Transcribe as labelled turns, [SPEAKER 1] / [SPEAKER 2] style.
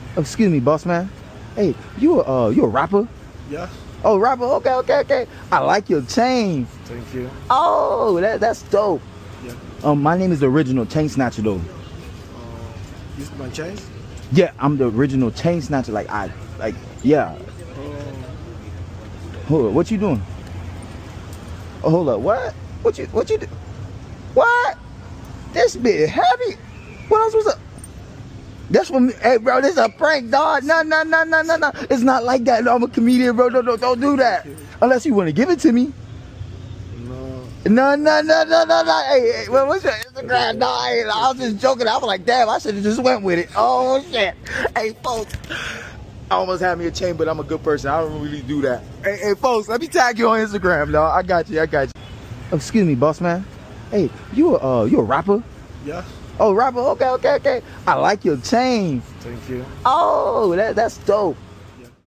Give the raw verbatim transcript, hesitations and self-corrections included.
[SPEAKER 1] Excuse me, boss man. Hey, you a uh, you a rapper?
[SPEAKER 2] Yes.
[SPEAKER 1] Oh, rapper. Okay, okay, okay. I like your chain.
[SPEAKER 2] Thank you.
[SPEAKER 1] Oh, that that's dope.
[SPEAKER 2] Yeah.
[SPEAKER 1] Um, my name is the original chain snatcher though.
[SPEAKER 2] Uh, this is my chain?
[SPEAKER 1] Yeah, I'm the original chain snatcher. Like I, like yeah.
[SPEAKER 2] Uh,
[SPEAKER 1] Hold up, what you doing? Oh, hold up, what? What you what you do? What? This bit heavy. What else was up? That's what me, hey bro, this is a prank, dog. No, no, no, no, no, no. It's not like that. No, I'm a comedian, bro. Don't, don't, don't do that. Unless you want to give it to me.
[SPEAKER 2] no.
[SPEAKER 1] No, no, no, no, no, no. Hey, hey, well, what's your Instagram? No, I, I was just joking. I was like, damn, I should have just went with it. Oh, shit. Hey, folks. I almost had me a chain, but I'm a good person. I don't really do that. Hey, hey, folks, let me tag you on Instagram, dog. I got you, I got you. Excuse me, boss man. Hey, you a, uh, you a rapper?
[SPEAKER 2] Yes.
[SPEAKER 1] Oh, rapper. Okay, okay, okay. I like your chain.
[SPEAKER 2] Thank you.
[SPEAKER 1] Oh, that that's dope.